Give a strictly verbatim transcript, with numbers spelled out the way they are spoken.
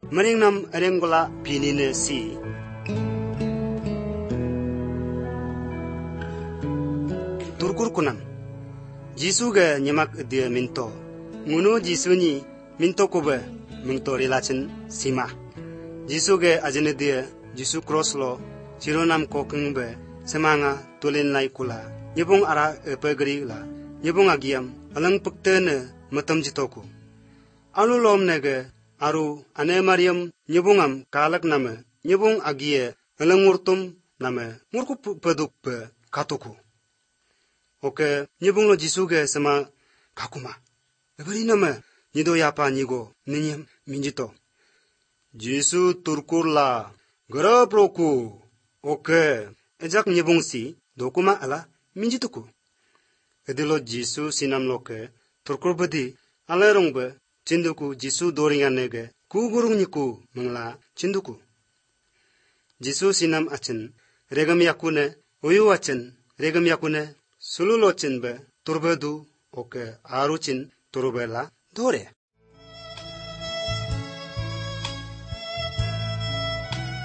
Maringnam Arenggola Pinine si Turkur kunam Jisu ga nyamak dia minto Ngunu Jisu ni minto kobe minto rilachin sima Jisu ga ajene dia Jisu cross lo Chironam ko kengbe semanga tulin lai kula Nyebung ara pegri la Nyebung agiam alang pektene matam jitoku Anu lom nege aru ane Mariam nyebungam kalak nama nyebung agie alang murtum nama murku peduk pe katuku Oke nyebung lo Jisu ge sama kakuma Ebari nama nido yapa nigo ninyam minjito Jisu turkur la gara proku Oke ejak nyebung si dokuma ala minjituku Edilo Jisu sinam loke turkur bedi ala rong be Cinduku Jisu doringan nege ku gurung niku mengla cinduku. Jisu sinam acen regam yakune uyu acen regam yakune sululo cin be turbedu oke aru cin turbela dore.